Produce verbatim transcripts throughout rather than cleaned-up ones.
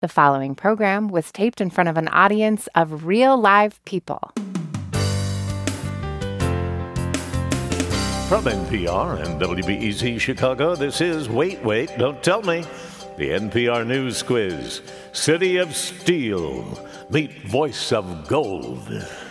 The following program was taped in front of an audience of real live people. From N P R and W B E Z Chicago, this is Wait, Wait, Don't Tell Me, the N P R News Quiz. City of Steel, meet Voice of Gold.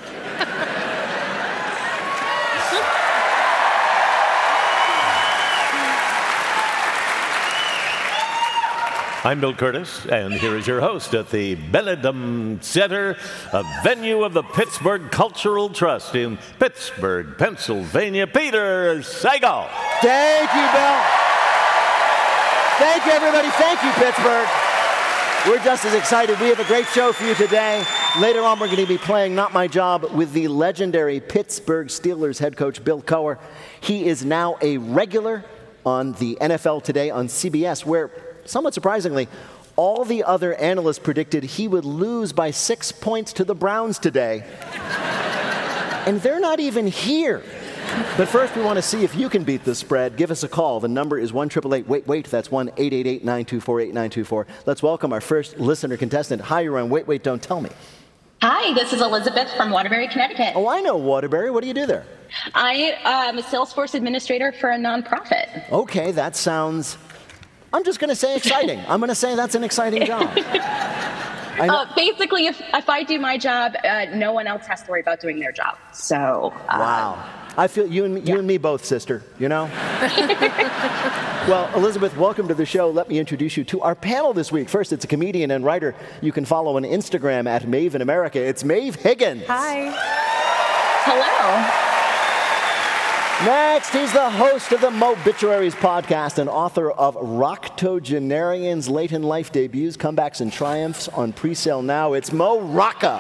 I'm Bill Curtis, and here is your host at the Benedum Center, a venue of the Pittsburgh Cultural Trust in Pittsburgh, Pennsylvania, Peter Sagal. Thank you, Bill. Thank you, everybody. Thank you, Pittsburgh. We're just as excited. We have a great show for you today. Later on, we're going to be playing Not My Job with the legendary Pittsburgh Steelers head coach, Bill Cowher. He is now a regular on the N F L Today on C B S, where, somewhat surprisingly, all the other analysts predicted he would lose by six points to the Browns today. And they're not even here. But first, we want to see if you can beat the spread. Give us a call. The number is one eight eight eight, wait, wait. That's one eight eight eight, nine two four, eight nine two four. Let's welcome our first listener contestant. Hi, you're on Wait, Wait, Don't Tell Me. Hi, this is Elizabeth from Waterbury, Connecticut. Oh, I know Waterbury. What do you do there? I am a Salesforce administrator for a nonprofit. Okay, that sounds... I'm just going to say exciting. I'm going to say that's an exciting job. I know. Uh, basically, if, if I do my job, uh, no one else has to worry about doing their job. So, uh, wow. I feel you and me, yeah. you and me both, sister, you know? Well, Elizabeth, welcome to the show. Let me introduce you to our panel this week. First, it's a comedian and writer you can follow on Instagram at Maeve in America. It's Maeve Higgins. Hi. Hello. Next, he's the host of the Mobituaries podcast and author of Roctogenarian's late in life debuts, comebacks, and triumphs on pre-sale now. It's Mo Rocca.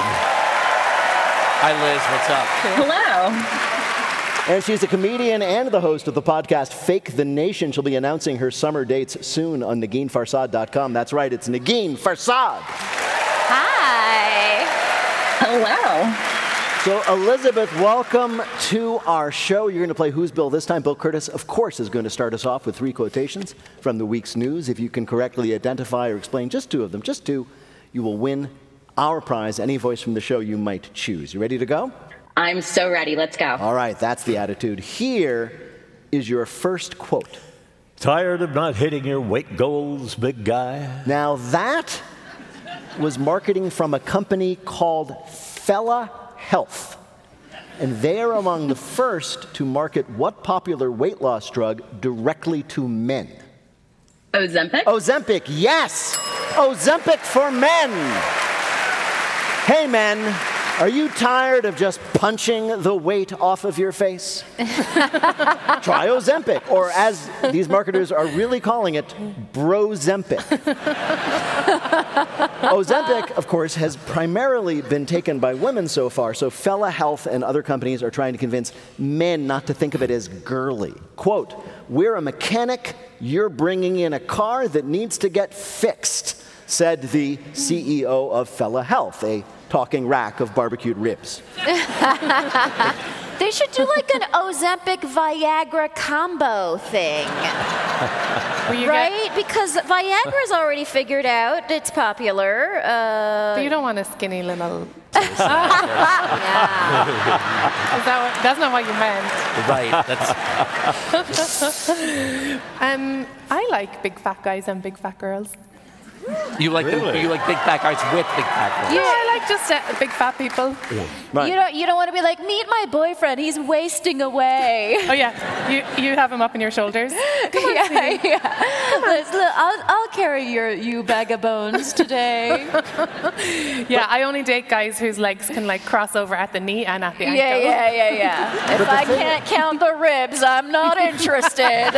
Hi, Liz. What's up? Hello. And she's a comedian and the host of the podcast Fake the Nation. She'll be announcing her summer dates soon on Negin Farsad dot com. That's right, it's Negin Farsad. Hi. Hello. So, Elizabeth, welcome to our show. You're going to play Who's Bill this time. Bill Curtis, of course, is going to start us off with three quotations from the week's news. If you can correctly identify or explain just two of them, just two, you will win our prize, any voice from the show you might choose. You ready to go? I'm so ready. Let's go. All right, that's the attitude. Here is your first quote. Tired of not hitting your weight goals, big guy? Now, that was marketing from a company called Fella Health. And they are among the first to market what popular weight loss drug directly to men? Ozempic? Ozempic, yes! Ozempic for men! Hey, men, are you tired of just punching the weight off of your face? Try Ozempic, or as these marketers are really calling it, Brozempic. Ozempic, of course, has primarily been taken by women so far, so Fella Health and other companies are trying to convince men not to think of it as girly. Quote, "We're a mechanic, you're bringing in a car that needs to get fixed," said the C E O of Fella Health, a talking rack of barbecued ribs. They should do like an Ozempic Viagra combo thing. Right? Get... Because Viagra's already figured out it's popular. Uh... But you don't want a skinny little... yeah. Is that what, that's not what you meant. Right. That's... um, I like big fat guys and big fat girls. You like Really? the, you like big fat guys with big fat girls. Yeah, I like just uh, big fat people. Right. You don't you don't want to be like, meet my boyfriend, he's wasting away. Oh yeah, you you have him up on your shoulders. Come on, yeah, sweetie. yeah. Let's, look, I'll I'll carry your you bag of bones today. Yeah, I only date guys whose legs can like cross over at the knee and at the ankle. Yeah, yeah, yeah, yeah. If I can't count the ribs, I'm not interested.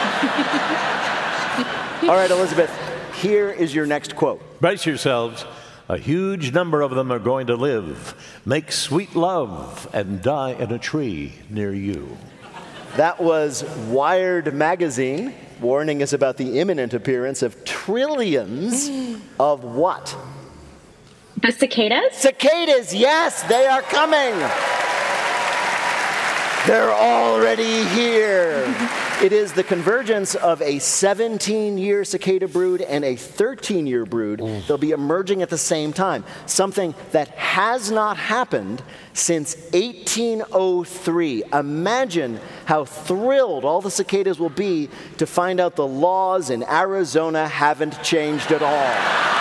All right, Elizabeth, here is your next quote. Brace yourselves. A huge number of them are going to live, make sweet love, and die in a tree near you. That was Wired magazine warning us about the imminent appearance of trillions of what? The cicadas? Cicadas, yes, they are coming. They're already here. It is the convergence of a seventeen-year cicada brood and a thirteen-year brood. Mm. They'll be emerging at the same time, something that has not happened since eighteen oh three. Imagine how thrilled all the cicadas will be to find out the laws in Arizona haven't changed at all.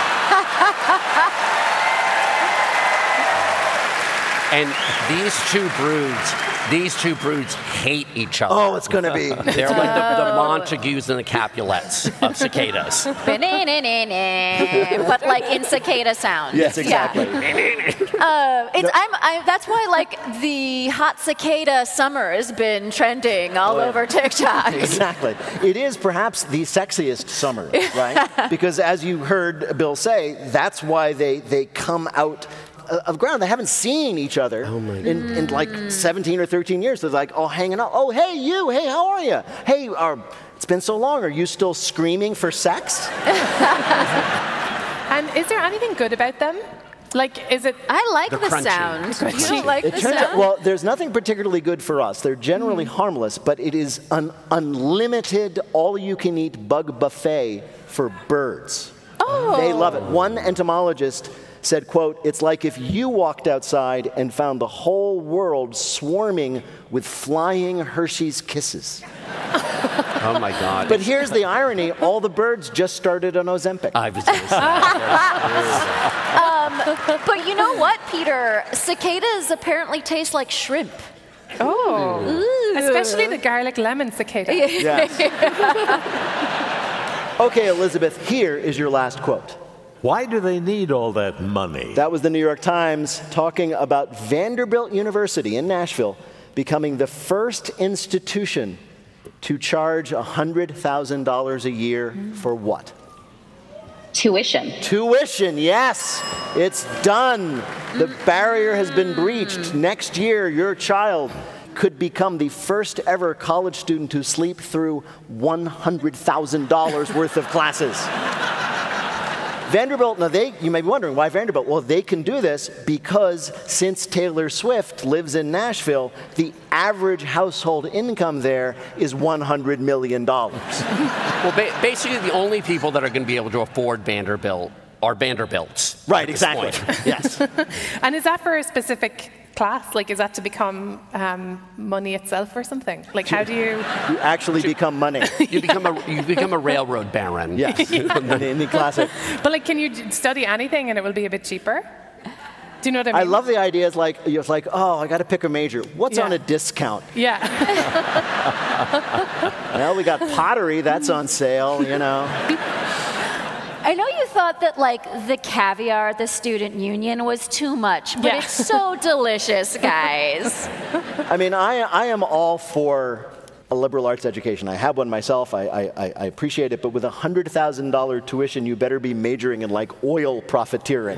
And these two broods, these two broods hate each other. Oh, it's going to be. They're like the, the Montagues and the Capulets of cicadas. But like in cicada sound. Yes, exactly. Yeah. uh, it's, I'm, I, that's why like the hot cicada summer has been trending all oh, over TikTok. Exactly. It is perhaps the sexiest summer, right? Because as you heard Bill say, that's why they, they come out of ground. They haven't seen each other oh in, in like seventeen or thirteen years. They're like all hanging out. Oh, hey, you. Hey, how are you? Hey, uh, it's been so long. Are you still screaming for sex? And is there anything good about them? Like, is it... I like the, the sound. You don't like it the turns sound? Out, well, there's nothing particularly good for us. They're generally mm. harmless, but it is an unlimited, all-you-can-eat bug buffet for birds. Oh. They love it. One entomologist said, quote, "It's like if you walked outside and found the whole world swarming with flying Hershey's Kisses." Oh, my God. But here's the irony. All the birds just started on Ozempic. I was going to say. um, but you know what, Peter? Cicadas apparently taste like shrimp. Oh. Ooh. Especially the garlic lemon cicada. Yes. Okay, Elizabeth, here is your last quote. Why do they need all that money? That was the New York Times talking about Vanderbilt University in Nashville becoming the first institution to charge one hundred thousand dollars a year for what? Tuition. Tuition, yes. It's done. The barrier has been breached. Next year, your child could become the first ever college student to sleep through one hundred thousand dollars worth of classes. Vanderbilt, now they, you may be wondering, why Vanderbilt? Well, they can do this because since Taylor Swift lives in Nashville, the average household income there is one hundred million dollars. Well, ba- basically the only people that are going to be able to afford Vanderbilt are Vanderbilts. Right, exactly. Yes. And is that for a specific class? Like, is that to become um, money itself or something? Like, how do you... You actually become money. You become a you become a railroad baron. Yes, yeah. in the classic. But like, can you study anything and it will be a bit cheaper? Do you know what I mean? I love the idea. It's like, it's like, oh, I got to pick a major. What's yeah. on a discount? Yeah. Well, we got pottery. That's on sale, you know. I know you thought that, like, the caviar at the student union was too much, but yeah. it's so delicious, guys. I mean, I, I am all for a liberal arts education. I have one myself. I, I, I appreciate it. But with a one hundred thousand dollars tuition, you better be majoring in, like, oil profiteering.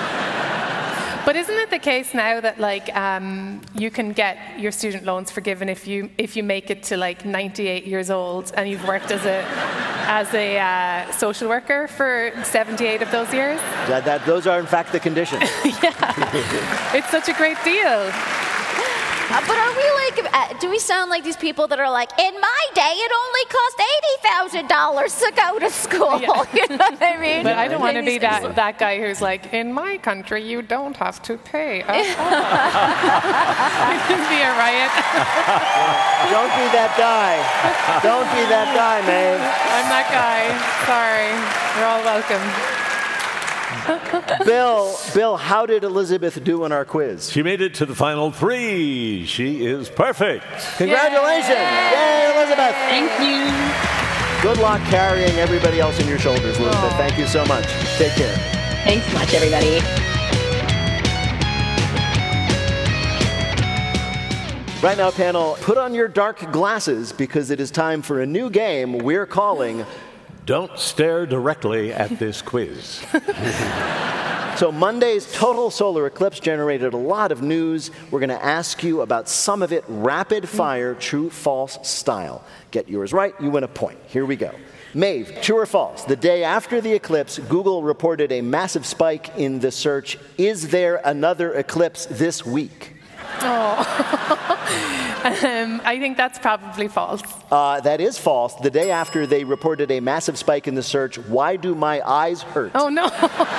But isn't it the case now that like um, you can get your student loans forgiven if you if you make it to like ninety-eight years old and you've worked as a as a uh, social worker for seventy-eight of those years? That, that those are in fact the conditions. Yeah, it's such a great deal. Uh, but are we like, uh, do we sound like these people that are like, in my day it only cost eighty thousand dollars to go to school? Yeah. You know what I mean? But I don't want to be that, that guy who's like, in my country you don't have to pay. Oh. It would be a riot. Don't be that guy. Don't be that guy, Mae. I'm that guy. Sorry. You're all welcome. Bill, Bill, how did Elizabeth do in our quiz? She made it to the final three. She is perfect. Congratulations. Yay, Yay Elizabeth. Thank you. Good luck carrying everybody else in your shoulders, Elizabeth. Aww. Thank you so much. Take care. Thanks so much, everybody. Right now, panel, put on your dark glasses because it is time for a new game we're calling... Don't stare directly at this quiz. So Monday's total solar eclipse generated a lot of news. We're going to ask you about some of it rapid fire, true, false style. Get yours right, you win a point. Here we go. Maeve, true or false? The day after the eclipse, Google reported a massive spike in the search, "Is there another eclipse this week?" Oh. Um, I think that's probably false. Uh, that is false. The day after they reported a massive spike in the search, why do my eyes hurt? Oh, no.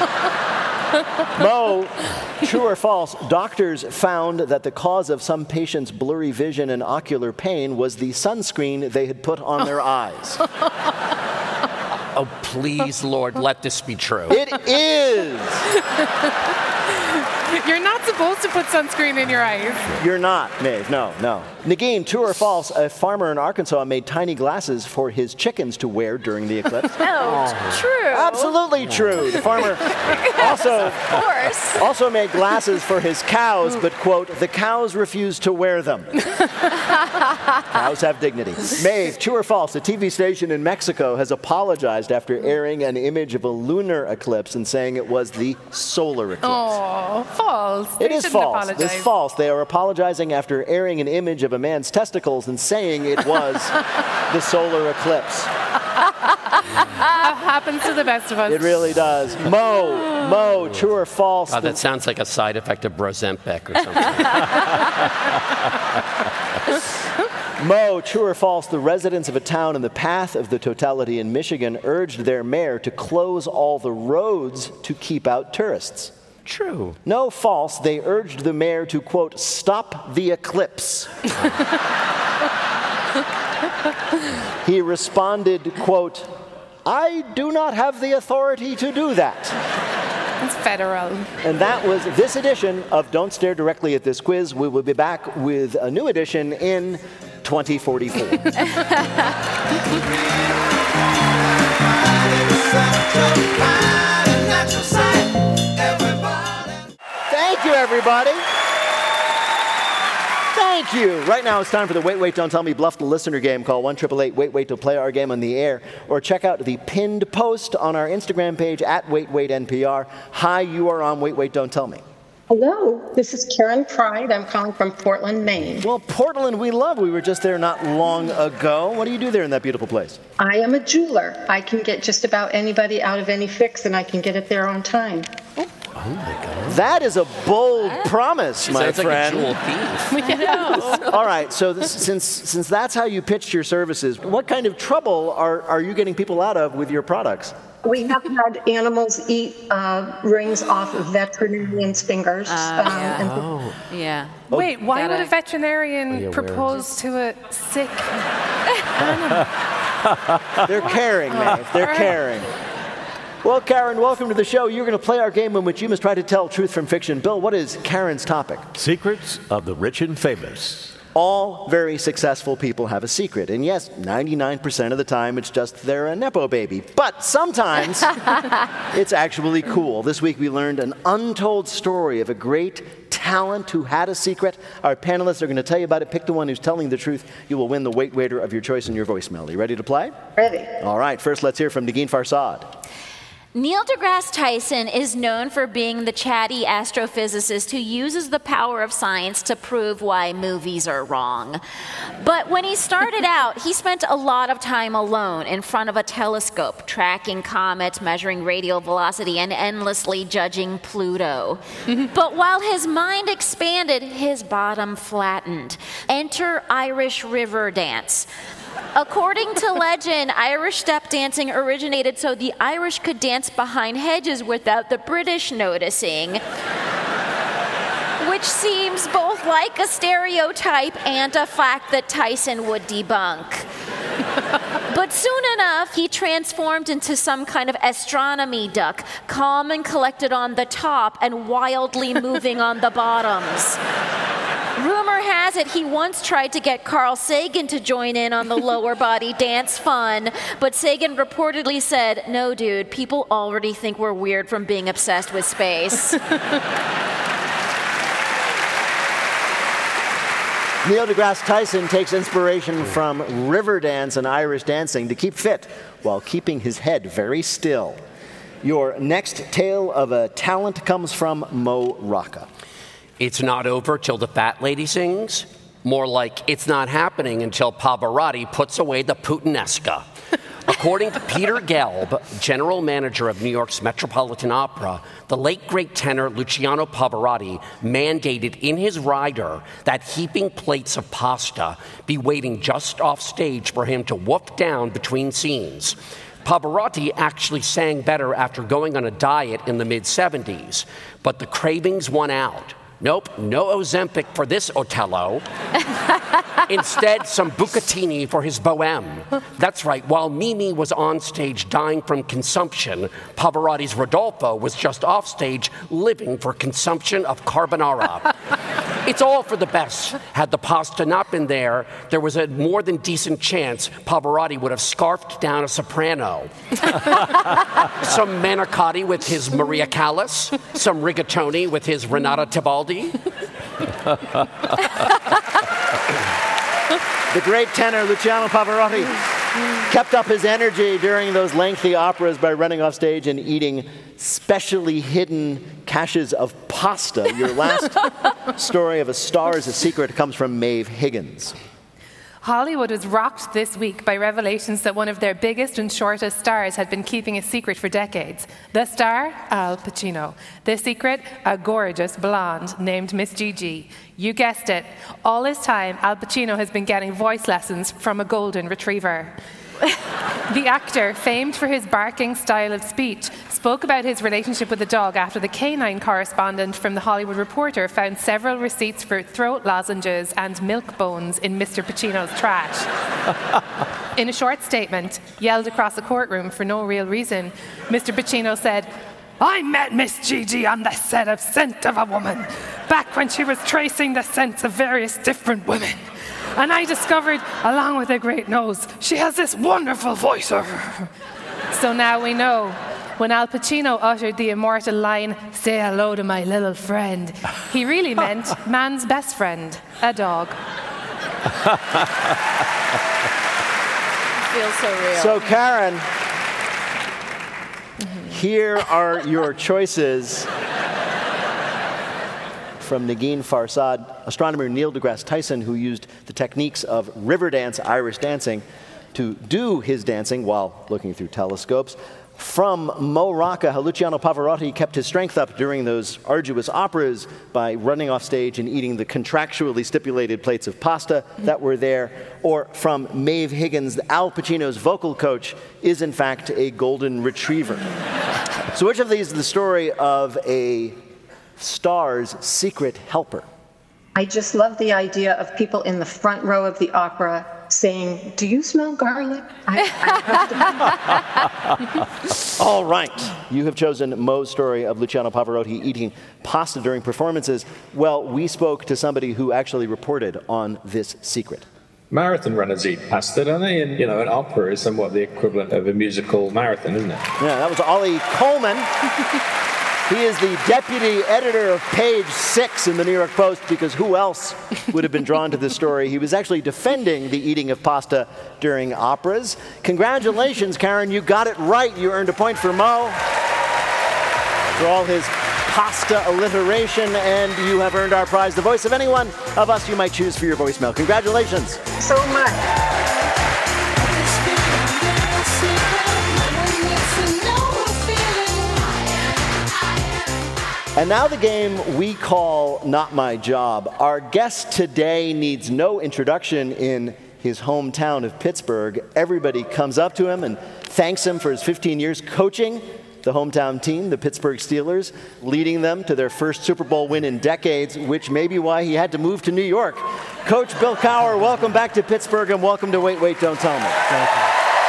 Mo, true or false, doctors found that the cause of some patients' blurry vision and ocular pain was the sunscreen they had put on their eyes. Oh, please, Lord, let this be true. It is. You're not supposed to put sunscreen in your eyes. You're not, Maeve. No, no. Nagin, true or false, a farmer in Arkansas made tiny glasses for his chickens to wear during the eclipse. Oh, true. Absolutely true. The farmer also, Of course. also made glasses for his cows, but, quote, the cows refused to wear them. Cows have dignity. Maeve, true or false, a T V station in Mexico has apologized after airing an image of a lunar eclipse and saying it was the solar eclipse. Oh, false. It They is shouldn't false. apologize. It's false. They are apologizing after airing an image of a man's testicles and saying it was the solar eclipse. That happens to the best of us. It really does. Mo, Mo, true or false? God, that sounds like a side effect of Brozempic or something. Mo, true or false, the residents of a town in the path of the totality in Michigan urged their mayor to close all the roads to keep out tourists. True. No, false. They urged the mayor to, quote, stop the eclipse. He responded, quote, I do not have the authority to do that. It's federal. And that was this edition of Don't Stare Directly at This Quiz. We will be back with a new edition in twenty forty-four. Thank you, everybody. Thank you. Right now it's time for the Wait, Wait, Don't Tell Me Bluff the Listener game. Call one eight eight eight wait wait to play our game on the air. Or check out the pinned post on our Instagram page at Wait Wait N P R. Hi, you are on Wait, Wait, Don't Tell Me. Hello, this is Karen Pride. I'm calling from Portland, Maine. Well, Portland we love. We were just there not long ago. What do you do there in that beautiful place? I am a jeweler. I can get just about anybody out of any fix, and I can get it there on time. Oh, my God. That is a bold promise, She my sounds friend. like a jewel thief. All right, so this, since since that's how you pitched your services, what kind of trouble are, are you getting people out of with your products? We have had animals eat uh, rings off of veterinarians' fingers. Uh, um, yeah. and Oh. Yeah. Wait, why Gotta- would a veterinarian yeah, where is propose to a sick They're caring, Maeve. They're caring. Well, Karen, welcome to the show. You're going to play our game in which you must try to tell truth from fiction. Bill, what is Karen's topic? Secrets of the rich and famous. All very successful people have a secret. And yes, ninety-nine percent of the time it's just they're a Nepo baby. But sometimes it's actually cool. This week we learned an untold story of a great talent who had a secret. Our panelists are going to tell you about it. Pick the one who's telling the truth. You will win the Wait Waiter of your choice in your voicemail. Are you ready to play? ready. All right, first let's hear from Nagin Farsad. Neil deGrasse Tyson is known for being the chatty astrophysicist who uses the power of science to prove why movies are wrong. But when he started out, he spent a lot of time alone in front of a telescope, tracking comets, measuring radial velocity, and endlessly judging Pluto. But while his mind expanded, his bottom flattened. Enter Irish river dance. According to legend, Irish step dancing originated so the Irish could dance behind hedges without the British noticing, which seems both like a stereotype and a fact that Tyson would debunk. But soon enough, he transformed into some kind of astronomy duck, calm and collected on the top and wildly moving on the bottoms. Rumor has it he once tried to get Carl Sagan to join in on the lower body dance fun, but Sagan reportedly said, "No, dude, people already think we're weird from being obsessed with space." Neil deGrasse Tyson takes inspiration from river dance and Irish dancing to keep fit while keeping his head very still. Your next tale of a talent comes from Mo Rocca. It's not over till the fat lady sings. More like, it's not happening until Pavarotti puts away the Putinesca. According to Peter Gelb, general manager of New York's Metropolitan Opera, the late great tenor Luciano Pavarotti mandated in his rider that heaping plates of pasta be waiting just off stage for him to whoop down between scenes. Pavarotti actually sang better after going on a diet in the mid seventies, but the cravings won out. Nope, no Ozempic for this Otello. Instead, some bucatini for his Bohème. That's right, while Mimi was on stage dying from consumption, Pavarotti's Rodolfo was just off stage living for consumption of carbonara. It's all for the best. Had the pasta not been there, there was a more than decent chance Pavarotti would have scarfed down a soprano. Some manicotti with his Maria Callas, some rigatoni with his Renata Tebaldi. The great tenor Luciano Pavarotti kept up his energy during those lengthy operas by running off stage and eating specially hidden caches of pasta. Your last story of A Star is a Secret comes from Maeve Higgins. Hollywood was rocked this week by revelations that one of their biggest and shortest stars had been keeping a secret for decades. The star, Al Pacino. The secret, a gorgeous blonde named Miss Gigi. You guessed it. All this time, Al Pacino has been getting voice lessons from a golden retriever. The actor, famed for his barking style of speech, spoke about his relationship with the dog after the canine correspondent from The Hollywood Reporter found several receipts for throat lozenges and milk bones in Mister Pacino's trash. In a short statement, yelled across the courtroom for no real reason, Mister Pacino said, "I met Miss Gigi on the set of Scent of a Woman, back when she was tracing the scents of various different women. And I discovered, along with a great nose, she has this wonderful voice." So now we know. When Al Pacino uttered the immortal line, "Say hello to my little friend," he really meant man's best friend, a dog. Feels so real. So, Karen, here are your choices from Negin Farsad, astronomer Neil deGrasse Tyson, who used the techniques of river dance, Irish dancing, to do his dancing while looking through telescopes. From Mo Rocca, how Luciano Pavarotti kept his strength up during those arduous operas by running off stage and eating the contractually stipulated plates of pasta that were there. Or from Maeve Higgins, Al Pacino's vocal coach is in fact a golden retriever. So which of these is the story of a star's secret helper? I just love the idea of people in the front row of the opera saying, "Do you smell garlic?" I, I have to... All right. You have chosen Mo's story of Luciano Pavarotti eating pasta during performances. Well, we spoke to somebody who actually reported on this secret. Marathon runners eat pasta, don't they? And, you know, an opera is somewhat the equivalent of a musical marathon, isn't it? Yeah, that was Ollie Coleman. He is the deputy editor of page six in the New York Post, because who else would have been drawn to this story? He was actually defending the eating of pasta during operas. Congratulations, Karen. You got it right. You earned a point for Mo for all his pasta alliteration, and you have earned our prize, the voice of anyone of us you might choose for your voicemail. Congratulations. So much. And now the game we call Not My Job. Our guest today needs no introduction in his hometown of Pittsburgh. Everybody comes up to him and thanks him for his fifteen years coaching the hometown team, the Pittsburgh Steelers, leading them to their first Super Bowl win in decades, which may be why he had to move to New York. Coach Bill Cowher, welcome back to Pittsburgh, and welcome to Wait, Wait, Don't Tell Me. Thank you.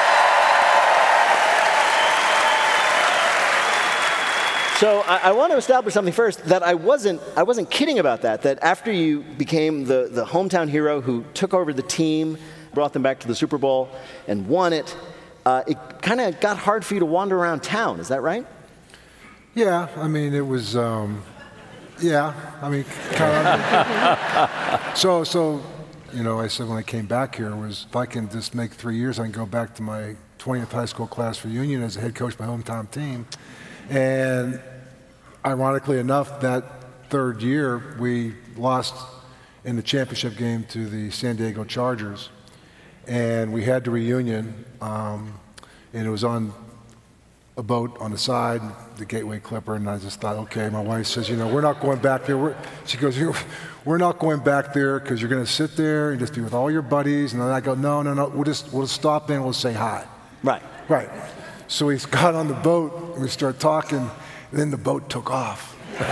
So I, I want to establish something first, that I wasn't I wasn't kidding about that, that after you became the, the hometown hero who took over the team, brought them back to the Super Bowl, and won it, uh, it kind of got hard for you to wander around town. Is that right? Yeah, I mean, it was, um, yeah, I mean, kind of. so, so, you know, I said when I came back here was, if I can just make three years, I can go back to my twentieth high school class reunion as a head coach of my hometown team. And ironically enough, that third year, we lost in the championship game to the San Diego Chargers. And we had the reunion. Um, and it was on a boat on the side, the Gateway Clipper, and I just thought, okay, my wife says, you know, we're not going back there. We're, she goes, we're not going back there because you're going to sit there and just be with all your buddies. And then I go, no, no, no, we'll just we'll stop there and we'll say hi. Right. Right. So we got on the boat, and we started talking, and then the boat took off.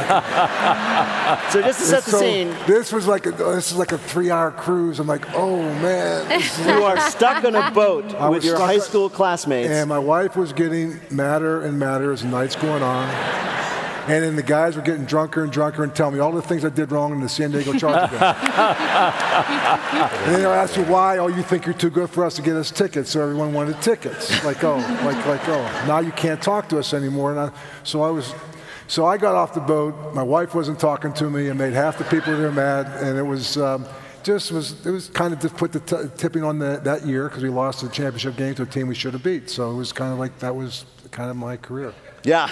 So just to set the so scene, this was like a this is like a three-hour cruise. I'm like, oh man, you are stuck on a boat I with was your stuck high on- school classmates. and my wife was getting madder and madder as the night's going on. And then the guys were getting drunker and drunker and telling me all the things I did wrong in the San Diego Charger game. And then they'll ask you why. Oh, you think you're too good for us to get us tickets, so everyone wanted tickets. Like, oh, like, like, oh, now you can't talk to us anymore. And I, so I was, so I got off the boat. My wife wasn't talking to me, and made half the people there mad. And it was um, just was it was kind of just put the t- tipping on the, that year because we lost the championship game to a team we should have beat. So it was kind of like that was kind of my career. Yeah.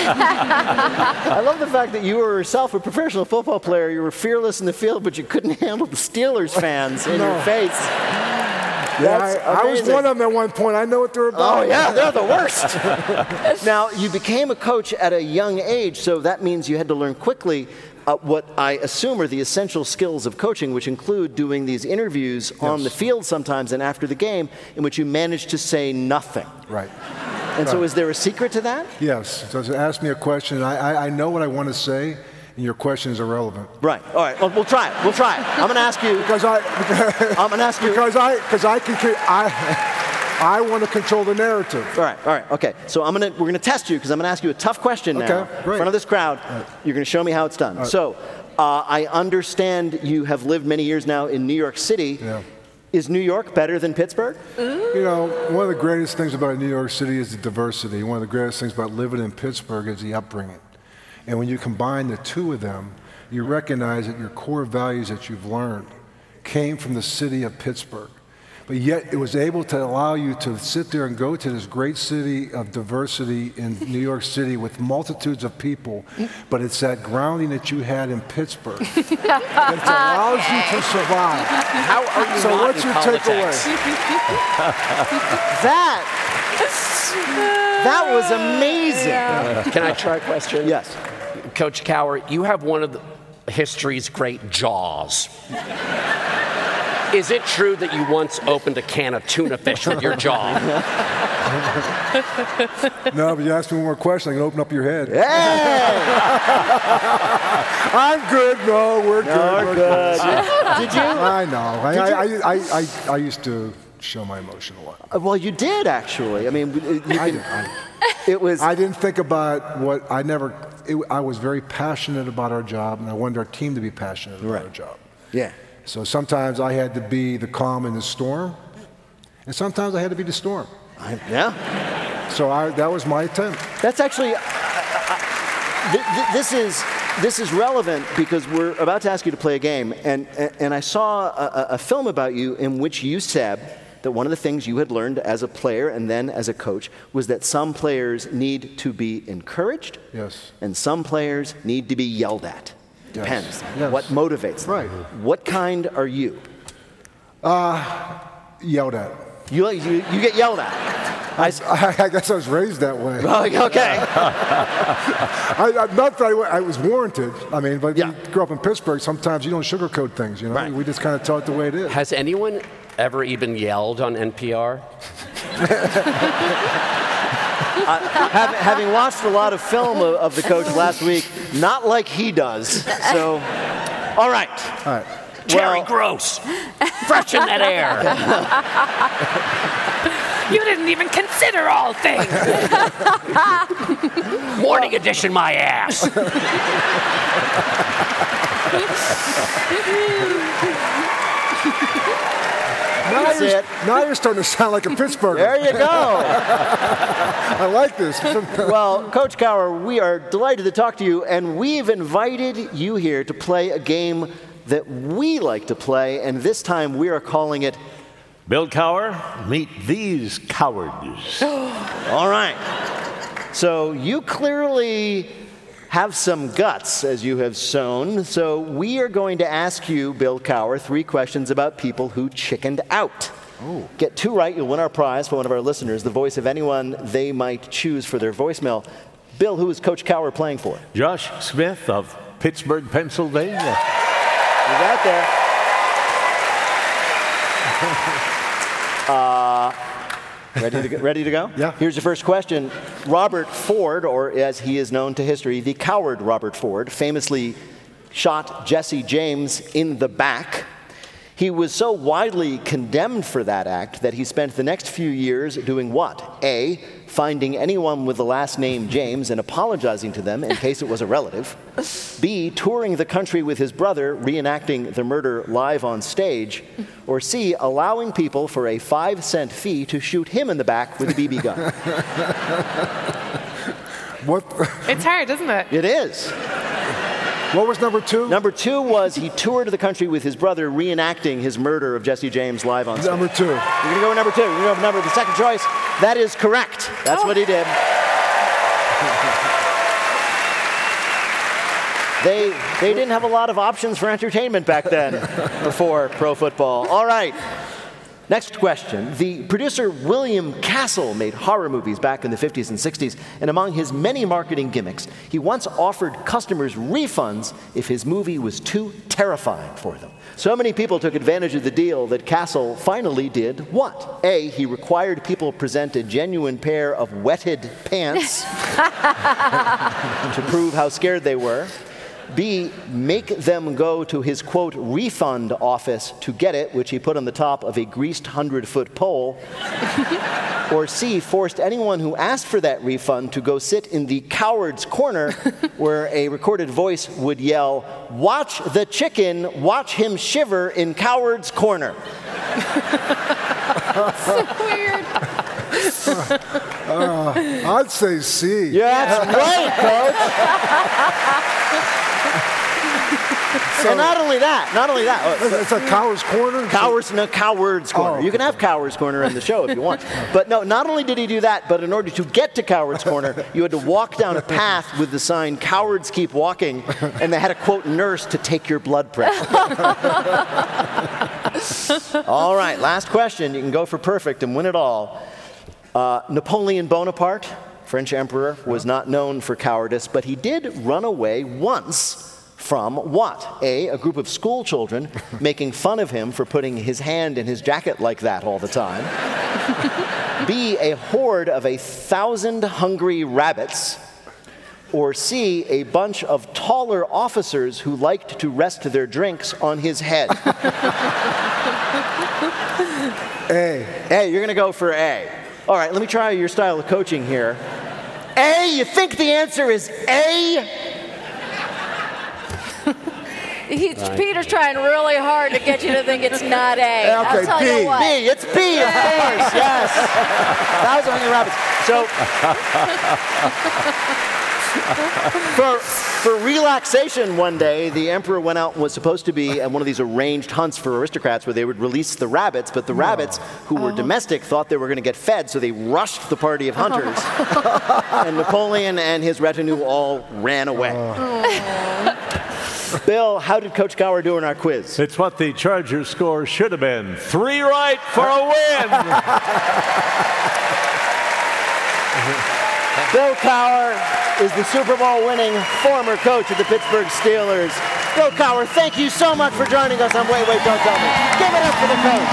I love the fact that you were yourself a professional football player. You were fearless in the field, but you couldn't handle the Steelers fans in No. your face. Yeah, That's I, I was amazing. one of them at one point. I know what they're about. Oh, yeah, they're the worst. Now, you became a coach at a young age, so that means you had to learn quickly uh, what I assume are the essential skills of coaching, which include doing these interviews on the field sometimes and after the game, in which you managed to say nothing. Right. And so Right. is there a secret to that? Yes. So ask me a question. I, I, I know what I want to say, and your question is irrelevant. Right. All right. Well, we'll try it. We'll try it. I'm going to ask you. Because I. I'm going to ask you. Because I. Because I can. I. I want to control the narrative. All right. All right. Okay. So I'm going to. We're going to test you because I'm going to ask you a tough question now Okay, in great. front of this crowd. right. You're going to show me how it's done. right. So uh, I understand you have lived many years now in New York City. Yeah. Is New York better than Pittsburgh? You know, one of the greatest things about New York City is the diversity. One of the greatest things about living in Pittsburgh is the upbringing. And when you combine the two of them, you recognize that your core values that you've learned came from the city of Pittsburgh. But yet it was able to allow you to sit there and go to this great city of diversity in New York City with multitudes of people. But it's that grounding that you had in Pittsburgh that allows you to survive. How are you So not what's in your politics? takeaway? That. That was amazing. Can I try a question? Yes. Coach Cowher, you have one of the history's great jaws. Is it true that you once opened a can of tuna fish with your jaw? No, but you ask me one more question, I can open up your head. Hey! I'm good. No, we're No, good. we're good. Did you? I know. I, I, I, I, I, I used to show my emotion a lot. Uh, Well, you did actually. I mean, you I, can, did, I, it was. I didn't think about what I never. It, I was very passionate about our job, and I wanted our team to be passionate about Right. our job. Yeah. So sometimes I had to be the calm in the storm, and sometimes I had to be the storm. I, yeah. So I, that was my attempt. That's actually. I, I, th- th- this is this is relevant because we're about to ask you to play a game, and and I saw a, a film about you in which you said that one of the things you had learned as a player and then as a coach was that some players need to be encouraged, Yes. and some players need to be yelled at. Depends. Yes. What motivates them. Right. What kind are you? Yelled at. You, you, you get yelled at. I, s- I, I guess I was raised that way. okay. I, I, not that I, I was warranted. I mean, but Yeah. you grew up in Pittsburgh. Sometimes you don't sugarcoat things. You know, Right. we just kind of tell it the way it is. Has anyone ever even yelled on N P R? Uh, having, having watched a lot of film of, of the coach last week, not like he does. So, all right. All right. Terry Well- Gross, freshen that air. You didn't even consider all things. Morning edition, my ass. Now That's you're, it. now you're starting to sound like a Pittsburgher. There you go. I like this. Well, Coach Cowher, we are delighted to talk to you, and we've invited you here to play a game that we like to play, and this time we are calling it. Bill Cowher, meet these cowards. All right. So you clearly have some guts, as you have shown. So we are going to ask you, Bill Cowher, three questions about people who chickened out. Oh. Get two right, you'll win our prize for one of our listeners, the voice of anyone they might choose for their voicemail. Bill, who is Coach Cowher playing for? Josh Smith of Pittsburgh, Pennsylvania. He's out there. uh, ready to go, ready to go? Yeah. Here's your first question. Robert Ford, or as he is known to history, the coward Robert Ford, famously shot Jesse James in the back. He was so widely condemned for that act that he spent the next few years doing what? A, finding anyone with the last name James and apologizing to them in case it was a relative. B, touring the country with his brother, reenacting the murder live on stage. Or C, allowing people for a five cent fee to shoot him in the back with a B B gun. What? It's hard, isn't it? It is. What was number two? Number two was he toured the country with his brother, reenacting his murder of Jesse James live on stage. Number two. You're going to go with number two. You're going to go with number the second choice. That is correct. That's Oh. what he did. They, they didn't have a lot of options for entertainment back then before pro football. All right. Next question. The producer William Castle made horror movies back in the fifties and sixties, and among his many marketing gimmicks, he once offered customers refunds if his movie was too terrifying for them. So many people took advantage of the deal that Castle finally did what? A, he required people present a genuine pair of wetted pants to prove how scared they were. B, make them go to his, quote, refund office to get it, which he put on the top of a greased hundred-foot pole. Or C, forced anyone who asked for that refund to go sit in the coward's corner where a recorded voice would yell, "Watch the chicken, watch him shiver in coward's corner." So weird. Uh, I'd say C. Yeah, that's right, Coach. So, and not only that, not only that. It's a coward's corner? Cowards, no, coward's corner. Oh. You can have coward's corner in the show if you want. But no, not only did he do that, but in order to get to coward's corner, you had to walk down a path with the sign, "Cowards keep walking," and they had a, quote, nurse to take your blood pressure. All right, last question. You can go for perfect and win it all. Uh, Napoleon Bonaparte, French emperor, was not known for cowardice, but he did run away once from what? A, a group of school children making fun of him for putting his hand in his jacket like that all the time. B, a horde of a thousand hungry rabbits. Or C, a bunch of taller officers who liked to rest their drinks on his head. A. A, you're going to go for A. All right, let me try your style of coaching here. A, you think the answer is A? He's, Peter's trying really hard to get you to think it's not A. Okay, I'll tell B. you what. B, it's B, of course, yes. Thousand hungry rabbits. So, for, for relaxation one day, the emperor went out and was supposed to be at one of these arranged hunts for aristocrats where they would release the rabbits, but the rabbits, who were domestic, thought they were going to get fed, so they rushed the party of hunters. And Napoleon and his retinue all ran away. Bill, how did Coach Cowher do in our quiz? It's what the Chargers score should have been. Three right for a win. Bill Cowher is the Super Bowl winning former coach of the Pittsburgh Steelers. Bill Cowher, thank you so much for joining us on Wait, Wait, Don't Tell Me. Give it up for the coach.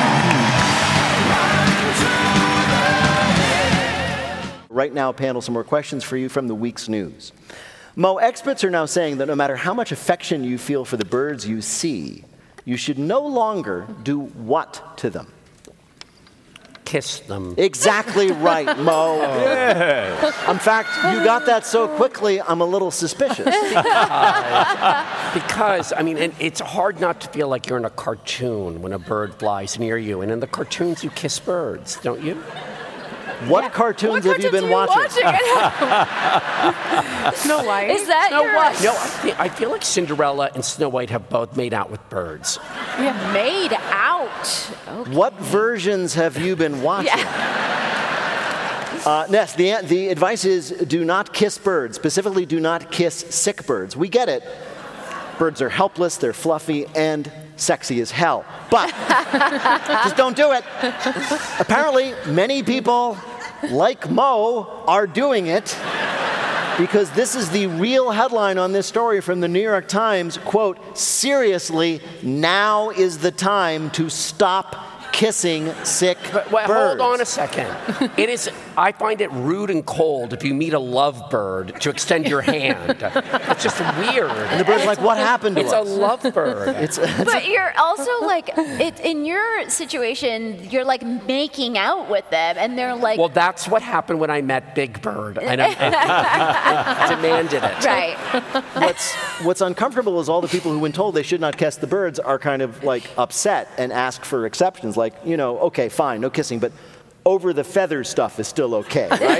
Right now, panel, some more questions for you from the week's news. Mo, experts are now saying that no matter how much affection you feel for the birds you see, you should no longer do what to them? Kiss them. Exactly right, Mo. Yes. In fact, you got that so quickly, I'm a little suspicious. Because, I mean, and it's hard not to feel like you're in a cartoon when a bird flies near you. And in the cartoons, you kiss birds, don't you? What cartoons What have you been cartoons are watching? watching? Snow White. Is that Snow your White. No, I feel, I feel like Cinderella and Snow White have both made out with birds. made out? Okay. What versions have you been watching? Yeah. Uh, Ness, the, the advice is do not kiss birds. Specifically, do not kiss sick birds. We get it. Birds are helpless, they're fluffy, and sexy as hell. But just don't do it. Apparently, many people like Mo are doing it, because this is the real headline on this story from the New York Times. Quote, seriously, now is the time to stop kissing sick but, well, birds. Hold on a second. It is. I find it rude and cold if you meet a lovebird to extend your hand. It's just weird. And the bird's like, what happened to it's us? It's a lovebird. it's, it's but a, you're also like, it, in your situation, you're like making out with them, and they're like... Well, that's what happened when I met Big Bird, and I, I demanded it. Right. What's, what's uncomfortable is all the people who, when told they should not kiss the birds, are kind of like upset and ask for exceptions. Like, you know, okay, fine, no kissing, but over the feather stuff is still okay, right?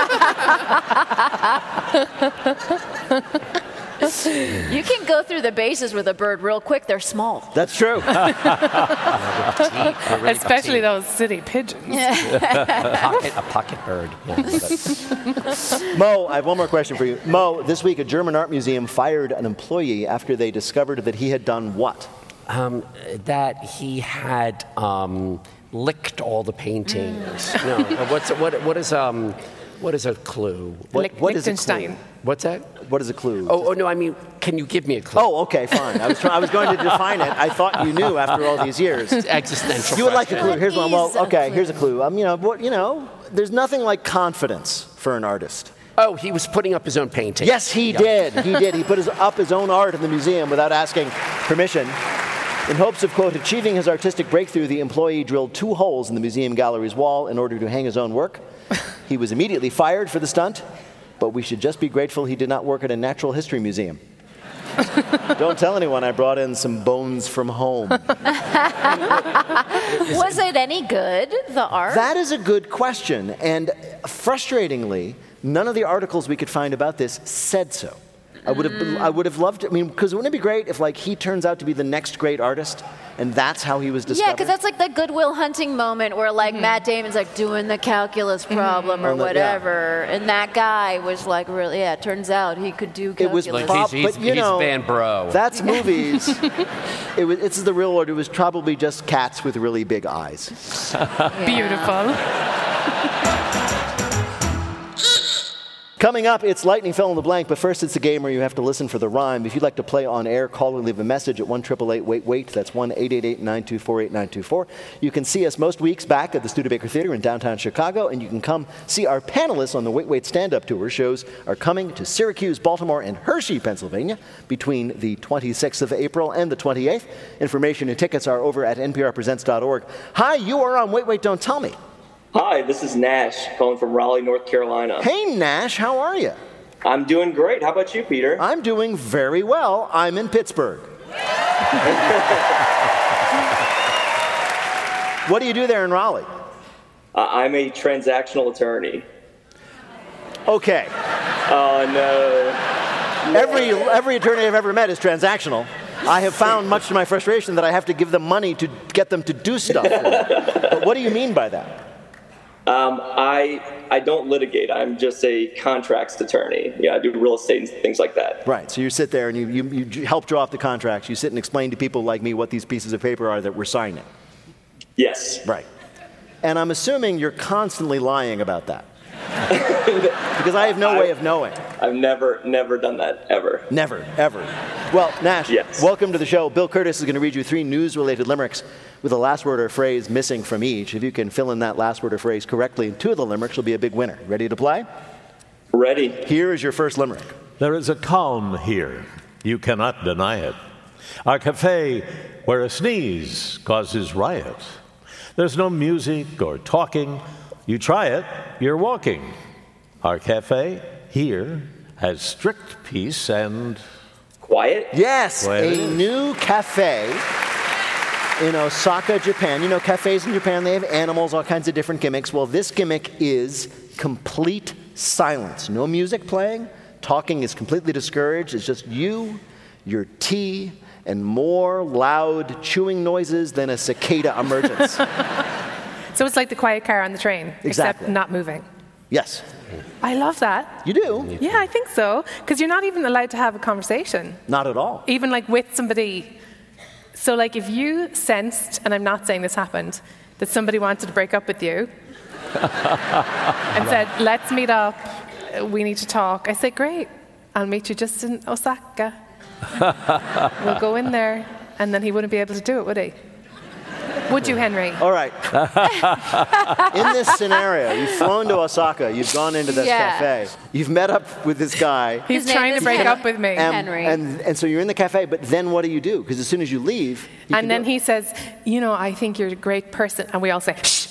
You can go through the bases with a bird real quick. They're small. That's true. really Especially petite. those city pigeons. a, pocket, a pocket bird. Yeah, Mo, I have one more question for you. Mo, this week a German art museum fired an employee after they discovered that he had done what? Um, that he had um, licked all the paintings. Mm. No, what's what? What is um, what is a clue? What, Lick- what is a Liechtenstein. clue? What's that? What is a clue? Oh, oh no, I mean, can you give me a clue? Oh, okay, fine. I was try- I was going to define it. I thought you knew after all these years. Existential. You would like a question. clue? Here's one. What is Well, a okay, clue? here's a clue. Um, you know, what, you know, there's nothing like confidence for an artist. Oh, he was putting up his own painting. Yes, he Yeah. did. He did. He put his, up his own art in the museum without asking permission. In hopes of, quote, achieving his artistic breakthrough, the employee drilled two holes in the museum gallery's wall in order to hang his own work. He was immediately fired for the stunt, but we should just be grateful he did not work at a natural history museum. Don't tell anyone I brought in some bones from home. Was it any good, the art? That is a good question, and frustratingly, none of the articles we could find about this said so. I would have, I would have loved. I mean, because wouldn't it be great if, like, he turns out to be the next great artist, and that's how he was discovered? Yeah, because that's like the Goodwill Hunting moment where, like, Matt Damon's like doing the calculus problem or On the- yeah. whatever, and that guy was like, really, yeah. It turns out he could do It was calculus. prob- He's- he's- but you he's know, Van Bro. That's movies. it was, it's the real world. It was probably just cats with really big eyes. Beautiful. Coming up, it's Lightning Fill in the Blank, but first it's a game where you have to listen for the rhyme. If you'd like to play on air, call or leave a message at one eight eight eight wait wait. That's one eight eight eight nine two four eight nine two four. You can see us most weeks back at the Studebaker Theater in downtown Chicago, and you can come see our panelists on the Wait Wait stand-up tour. Shows are coming to Syracuse, Baltimore, and Hershey, Pennsylvania between the twenty-sixth of April and the twenty-eighth. Information and tickets are over at N P R presents dot org. Hi, you are on Wait Wait, Don't Tell Me. Hi, this is Nash calling from Raleigh, North Carolina. Hey, Nash, how are you? I'm doing great. How about you, Peter? I'm doing very well. I'm in Pittsburgh. What do you do there in Raleigh? Uh, I'm a transactional attorney. Okay. Oh, no. Every, every attorney I've ever met is transactional. I have found, much to my frustration, that I have to give them money to get them to do stuff. But what do you mean by that? Um, I I don't litigate. I'm just a contracts attorney. Yeah, I do real estate and things like that. Right. So you sit there and you, you, you help draw up the contracts. You sit and explain to people like me what these pieces of paper are that we're signing. Yes. Right. And I'm assuming you're constantly lying about that. Because I have no I, way of knowing. I've never, never done that, ever. Never, ever. Well, Nash, yes. Welcome to the show. Bill Curtis is going to read you three news-related limericks with a last word or phrase missing from each. If you can fill in that last word or phrase correctly in two of the limericks, you'll be a big winner. Ready to play? Ready. Here is your first limerick. There is a calm here. You cannot deny it. Our cafe where a sneeze causes riot. There's no music or talking. You try it, you're walking. Our cafe here has strict peace and... Quiet? Yes, Quiet. a new cafe in Osaka, Japan. You know, cafes in Japan, they have animals, all kinds of different gimmicks. Well, this gimmick is complete silence. No music playing. Talking is completely discouraged. It's just you, your tea, and more loud chewing noises than a cicada emergence. So it's like the quiet car on the train, Exactly. except not moving. Yes. I love that. You do? Yeah, I think so. Because you're not even allowed to have a conversation. Not at all. Even like with somebody So, like, if you sensed, and I'm not saying this happened, that somebody wanted to break up with you and said, let's meet up, we need to talk, I say, great, I'll meet you just in Osaka. We'll go in there, and then he wouldn't be able to do it, would he? Would you, Henry? All right. In this scenario, you've flown to Osaka, you've gone into this Yeah. cafe, you've met up with this guy. He's His name trying to is break Henry. up with me. And, Henry. and, and so you're in the cafe, but then what do you do? Because as soon as you leave, you can And then do it. he says, you know, I think you're a great person. And we all say, shh.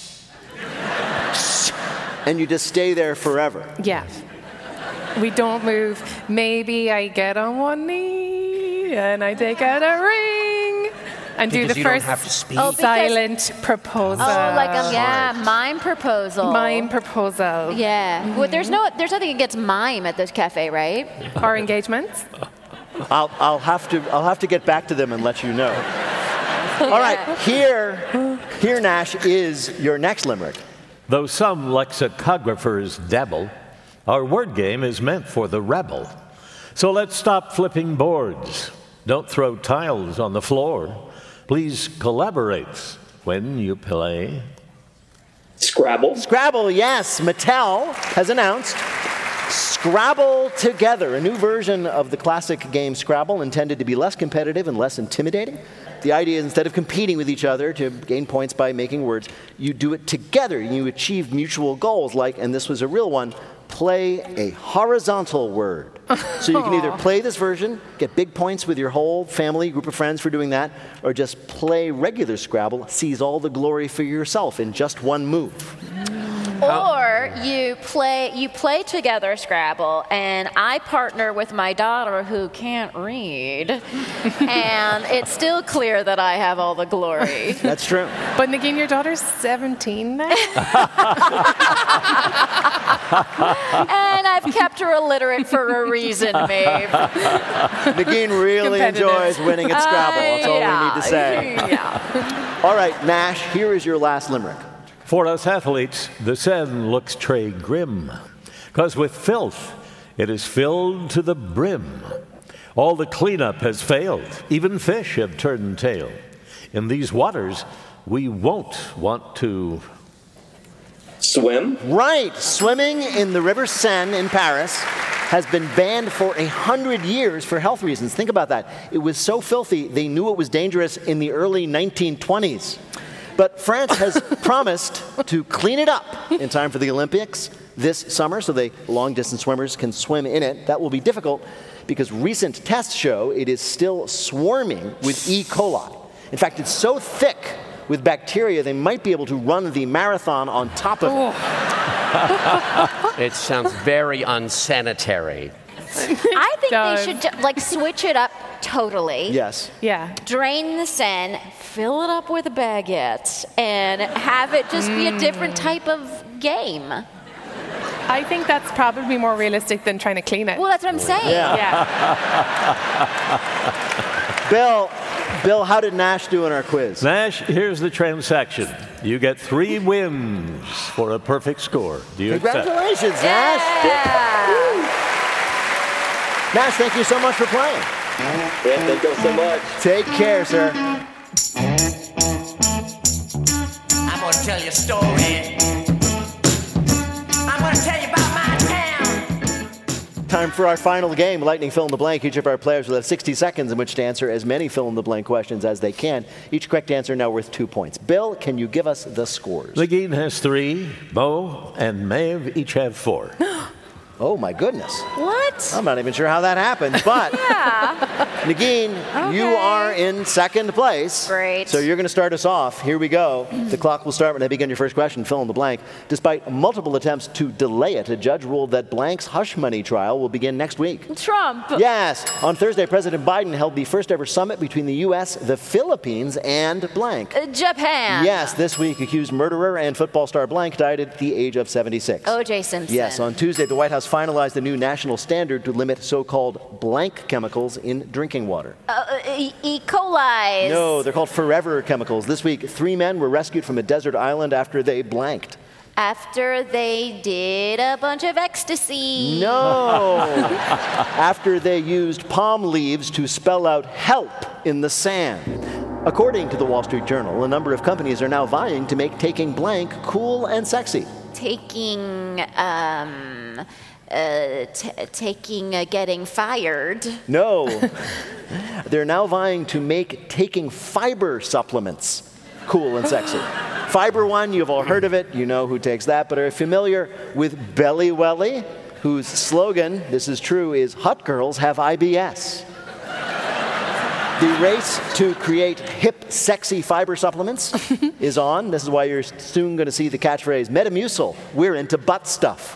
And you just stay there forever. Yeah. We don't move. Maybe I get on one knee and I take out a ring and do Because the you don't first have to speak. Oh, because- silent proposal. Oh, like a yeah, mime proposal. Mime proposal. Yeah. Well, there's no, there's nothing against mime at this cafe, right? Our engagements. I'll, I'll, have to, I'll have to get back to them and let you know. All right, here, here, Nash, is your next limerick. Though some lexicographers dabble, our word game is meant for the rebel. So let's stop flipping boards. Don't throw tiles on the floor. Please collaborate when you play. Scrabble. Scrabble, yes. Mattel has announced Scrabble Together, a new version of the classic game Scrabble intended to be less competitive and less intimidating. The idea is instead of competing with each other to gain points by making words, you do it together and you achieve mutual goals like, and this was a real one, play a horizontal word. So you can either play this version, get big points with your whole family, group of friends for doing that, or just play regular Scrabble, seize all the glory for yourself in just one move. Or you play you play together Scrabble, and I partner with my daughter who can't read, and it's still clear that I have all the glory. That's true. But Nagin, your daughter's seventeen now? And I've kept her illiterate for a reason, Maeve. Nagin really Competitive. enjoys winning at Scrabble. That's all yeah. we need to say. Yeah. All right, Nash, here is your last limerick. For us athletes, the Seine looks tray grim, 'cause with filth it is filled to the brim. All the cleanup has failed, even fish have turned tail. In these waters, we won't want to... Swim. Right, swimming in the River Seine in Paris has been banned for a hundred years for health reasons. Think about that. It was so filthy, they knew it was dangerous in the early nineteen twenties. But France has promised to clean it up in time for the Olympics this summer so the long-distance swimmers can swim in it. That will be difficult because recent tests show it is still swarming with E. coli. In fact, it's so thick with bacteria they might be able to run the marathon on top of it. It sounds very unsanitary. I think does. they should ju- like switch it up totally. Yes. Yeah. Drain the Seine, fill it up with baguettes, and have it just be a different type of game. I think that's probably more realistic than trying to clean it. Well, that's what I'm saying. Yeah. Yeah. Bill, Bill, how did Nash do in our quiz? Nash, here's the transaction. You get three wins for a perfect score. Do you accept? Congratulations, Nash. Yeah. Nash, thank you so much for playing. Yeah, thank you so much. Take care, sir. I'm gonna tell you a story. I'm gonna tell you about my town. Time for our final game, Lightning Fill in the Blank. Each of our players will have sixty seconds in which to answer as many fill in the blank questions as they can. Each correct answer now worth two points. Bill, can you give us the scores? Nagin has three, Mo and Maeve each have four. Oh, my goodness. What? I'm not even sure how that happened, but Yeah. Nagin, you Okay. are in second place. Great. So you're going to start us off. Here we go. The clock will start when I begin your first question. Fill in the blank. Despite multiple attempts to delay it, a judge ruled that blank's hush money trial will begin next week. Trump. Yes. On Thursday, President Biden held the first ever summit between the U S, the Philippines, and blank. Uh, Japan. Yes, this week, accused murderer and football star blank died at the age of seventy-six. O J Simpson. Yes, on Tuesday, the White House finalized a new national standard to limit so-called blank chemicals in drinking water. Uh, e-, e. coli. No, they're called forever chemicals. This week, three men were rescued from a desert island after they blanked. After they did a bunch of ecstasy. No! After they used palm leaves to spell out help in the sand. According to the Wall Street Journal, a number of companies are now vying to make taking blank cool and sexy. Taking, um, uh, t- taking, uh, getting fired. No. They're now vying to make taking fiber supplements cool and sexy. Fiber One, you've all heard of it. You know who takes that, but are familiar with Belly Welly, whose slogan, this is true, is "Hot girls have I B S." The race to create hip, sexy fiber supplements is on. This is why you're soon going to see the catchphrase, Metamucil, we're into butt stuff.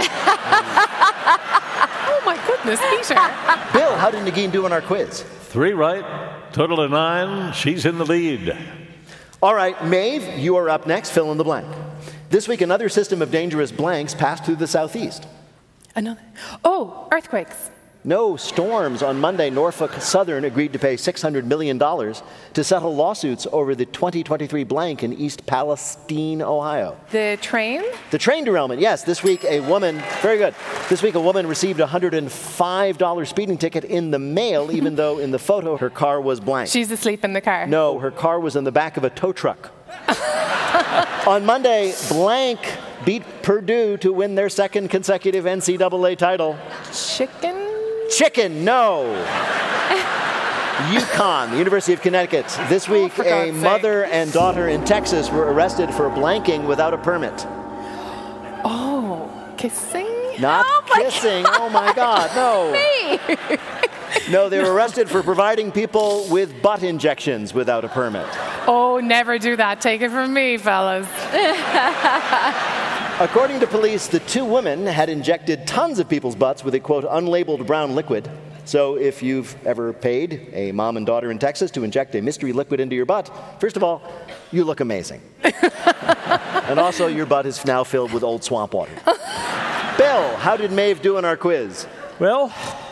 Oh my goodness, Peter. Bill, how did Negin do on our quiz? Three right, total of nine. She's in the lead. All right, Maeve, you are up next. Fill in the blank. This week, another system of dangerous blanks passed through the southeast. Another. Oh, earthquakes. No storms. On Monday, Norfolk Southern agreed to pay six hundred million dollars to settle lawsuits over the twenty twenty-three blank in East Palestine, Ohio. The train? The train derailment, yes. This week, a woman, very good. This week, a woman received a one hundred five dollars speeding ticket in the mail, even though in the photo her car was blank. She's asleep in the car. No, her car was in the back of a tow truck. On Monday, blank beat Purdue to win their second consecutive N C double A title. Chicken? Chicken, no. UConn, the University of Connecticut. This week, oh, a mother sake. and daughter in Texas were arrested for blanking without a permit. Oh, kissing? Not oh my kissing. God. Oh, my God, no. Me. No, they were arrested for providing people with butt injections without a permit. Oh, never do that. Take it from me, fellas. According to police, the two women had injected tons of people's butts with a, quote, unlabeled brown liquid. So if you've ever paid a mom and daughter in Texas to inject a mystery liquid into your butt, first of all, you look amazing. And also, your butt is now filled with old swamp water. Bill, how did Maeve do in our quiz? Well,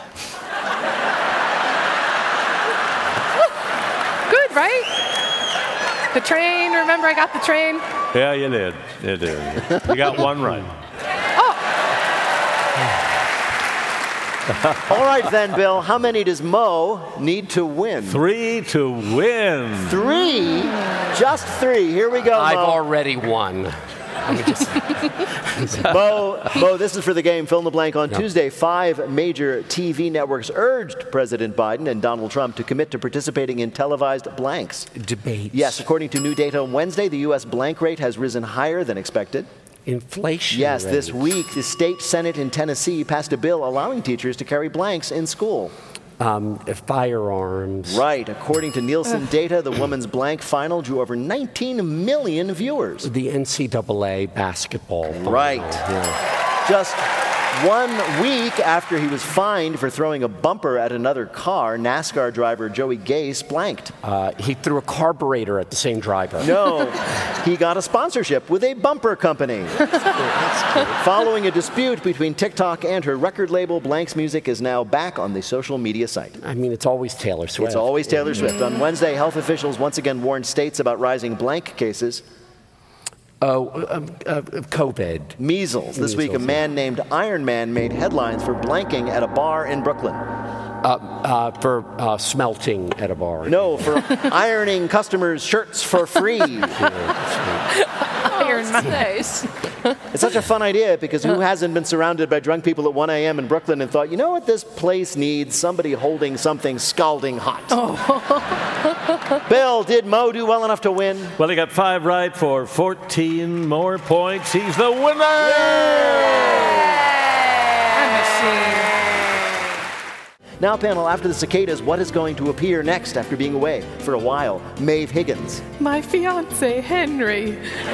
good, right? The train, remember I got the train? yeah, you did. You did. You got one right. All right then, Bill, how many does Mo need to win? Three to win. Three? Just three. Here we go, Mo. I've already won. Mo, Mo, this is for the game. Fill in the blank. On no. Tuesday, five major T V networks urged President Biden and Donald Trump to commit to participating in televised blanks. Debates. Yes, according to new data on Wednesday, the U S blank rate has risen higher than expected. Inflation. Yes, rates. this week, the state Senate in Tennessee passed a bill allowing teachers to carry blanks in school. Um, firearms. Right. According to Nielsen data, the women's blank final drew over nineteen million viewers. The N C double A basketball final. Right. Yeah. Just one week after he was fined for throwing a bumper at another car, NASCAR driver Joey Gase blanked. Uh, he threw a carburetor at the same driver. No, he got a sponsorship with a bumper company. That's cute. That's cute. Following a dispute between TikTok and her record label, Blank's music is now back on the social media site. I mean, it's always Taylor Swift. It's always Taylor Swift. On Wednesday, health officials once again warned states about rising blank cases. Oh, um, uh, COVID. Measles. This Measles, week, a man yeah. named Iron Man made headlines for blanking at a bar in Brooklyn. Uh, uh, for uh, smelting at a bar. No, for ironing customers' shirts for free. Iron Man. Nice. It's such a fun idea because who hasn't been surrounded by drunk people at one a.m. in Brooklyn and thought, you know what this place needs? Somebody holding something scalding hot. Oh. Bill, did Mo do well enough to win? Well, he got five right for fourteen more points. He's the winner! Now, panel, after the cicadas, what is going to appear next after being away for a while? Maeve Higgins. My fiance, Henry.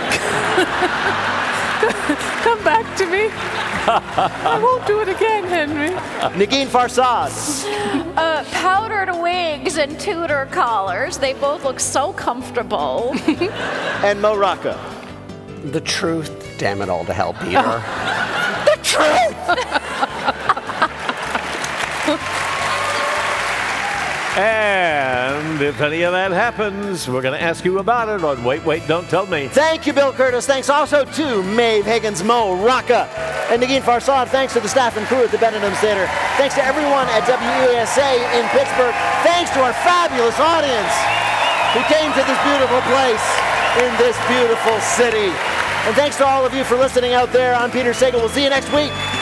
Come back to me. I won't do it again, Henry. Negin Farsad. Uh, powdered wigs and Tudor collars. They both look so comfortable. And Mo Rocca. The truth. Damn it all to hell, Peter. The truth! And if any of that happens, we're going to ask you about it on Wait, Wait, Don't Tell Me. Thank you, Bill Curtis. Thanks also to Maeve Higgins, Mo Rocca, and Negin Farsad. Thanks to the staff and crew at the Benedum Theater. Thanks to everyone at W E S A in Pittsburgh. Thanks to our fabulous audience. who came to this beautiful place in this beautiful city. And thanks to all of you for listening out there. I'm Peter Sagal. We'll see you next week.